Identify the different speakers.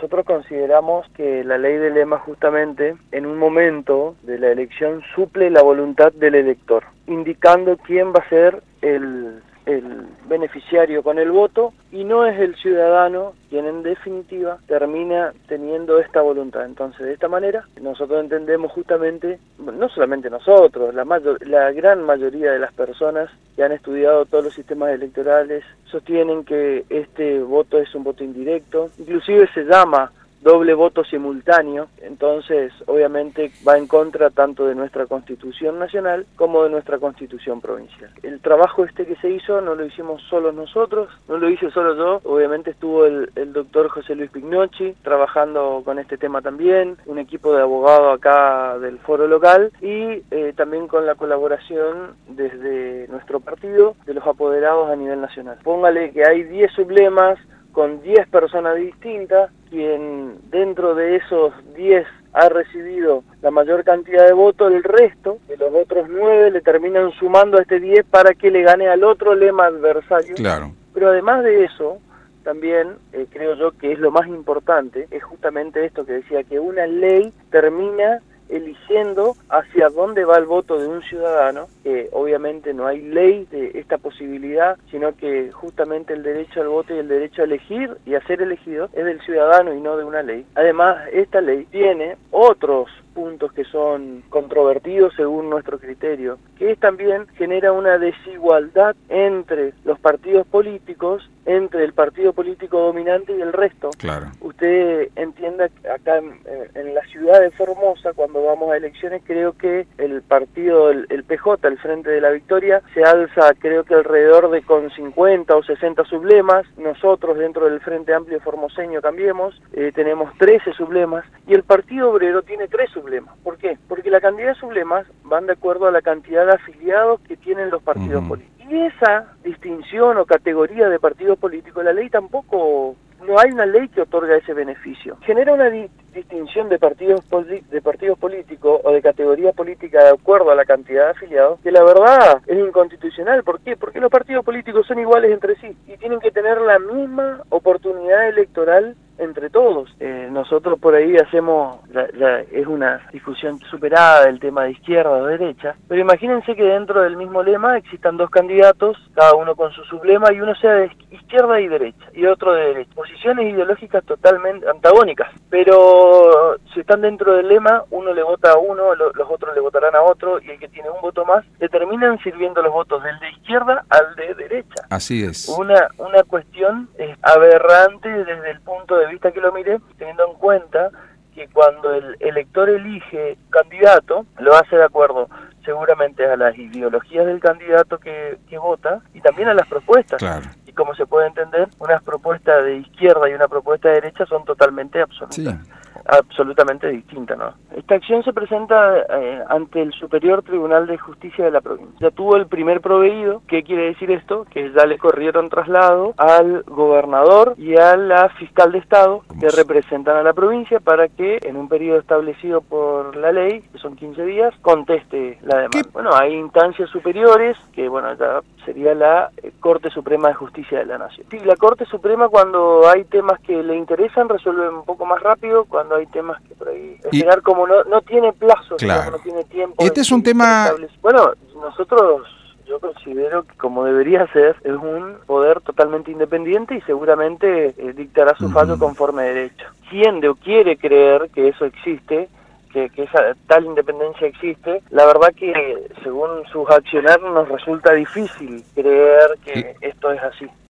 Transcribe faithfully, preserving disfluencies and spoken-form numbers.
Speaker 1: Nosotros consideramos que la ley de lema justamente en un momento de la elección suple la voluntad del elector, indicando quién va a ser el, el beneficiario con el voto, y no es el ciudadano quien en definitiva termina teniendo esta voluntad. Entonces, de esta manera, nosotros entendemos justamente, no solamente nosotros, la, mayor, la gran mayoría de las personas que han estudiado todos los sistemas electorales sostienen que este voto es un voto indirecto, inclusive se llama doble voto simultáneo. Entonces obviamente va en contra tanto de nuestra Constitución Nacional como de nuestra Constitución Provincial. El trabajo este que se hizo no lo hicimos solo nosotros, no lo hice solo yo, obviamente estuvo el, el doctor José Luis Pignocchi trabajando con este tema también, un equipo de abogados acá del foro local y eh, también con la colaboración desde nuestro partido de los apoderados a nivel nacional. Póngale que hay diez sublemas con diez personas distintas, quien dentro de esos diez ha recibido la mayor cantidad de votos, el resto de los otros nueve le terminan sumando a este diez para que le gane al otro lema adversario.
Speaker 2: Claro.
Speaker 1: Pero además de eso, también eh, creo yo que es lo más importante, es justamente esto que decía, que una ley termina eligiendo hacia dónde va el voto de un ciudadano, que obviamente no hay ley de esta posibilidad, sino que justamente el derecho al voto y el derecho a elegir y a ser elegido es del ciudadano y no de una ley. Además, esta ley tiene otros puntos que son controvertidos según nuestro criterio, que es también genera una desigualdad entre los partidos políticos, entre el partido político dominante y el resto.
Speaker 2: Claro.
Speaker 1: Usted entienda que acá en, en la ciudad de Formosa, cuando vamos a elecciones, creo que el partido, el, el P J, el Frente de la Victoria, se alza creo que alrededor de con cincuenta o sesenta sublemas. Nosotros dentro del Frente Amplio Formoseño Cambiemos eh, tenemos trece sublemas y el Partido Obrero tiene tres sublemas. ¿Por qué? Porque la cantidad de sublemas van de acuerdo a la cantidad de afiliados que tienen los partidos uh-huh. políticos. Y esa distinción o categoría de partidos políticos, la ley tampoco, no hay una ley que otorga ese beneficio. Genera una di distinción de partidos de partidos políticos o de categoría política de acuerdo a la cantidad de afiliados, que la verdad es inconstitucional. ¿Por qué? Porque los partidos políticos son iguales entre sí y tienen que tener la misma oportunidad electoral entre todos. Eh, nosotros por ahí hacemos, la, la, es una discusión superada del tema de izquierda o derecha, pero imagínense que dentro del mismo lema existan dos candidatos, cada uno con su sublema, y uno sea de izquierda y derecha, y otro de derecha. Posiciones ideológicas totalmente antagónicas, pero si están dentro del lema, uno le vota a uno, lo, los otros le votarán a otro, y el que tiene un voto más, le terminan sirviendo los votos del de izquierda al de derecha.
Speaker 2: Así es.
Speaker 1: Una, una cuestión eh, aberrante desde el punto de vista que lo mire, teniendo en cuenta que cuando el elector elige candidato, lo hace de acuerdo seguramente a las ideologías del candidato que, que vota y también a las propuestas.
Speaker 2: Claro.
Speaker 1: Y como se puede entender, unas propuestas de izquierda y una propuesta de derecha son totalmente absolutas. Sí. absolutamente distinta, ¿no? Esta acción se presenta eh, ante el Superior Tribunal de Justicia de la provincia. Ya tuvo el primer proveído. ¿Qué quiere decir esto? Que ya le corrieron traslado al gobernador y a la fiscal de Estado que representan a la provincia para que en un periodo establecido por la ley, que son quince días, conteste la demanda. ¿Qué? Bueno, hay instancias superiores que, bueno, ya sería la eh, Corte Suprema de Justicia de la Nación. Sí, la Corte Suprema, cuando hay temas que le interesan, resuelve un poco más rápido. Cuando hay temas que por ahí esperar, y... como no, no tiene plazo, claro, no tiene tiempo.
Speaker 2: Este es un tema...
Speaker 1: Bueno, nosotros, yo considero que como debería ser, es un poder totalmente independiente y seguramente eh, dictará su fallo uh-huh. conforme derecho. Tiende o quiere creer que eso existe, que, que esa tal independencia existe, la verdad que según sus accionarios nos resulta difícil creer que sí. esto es así.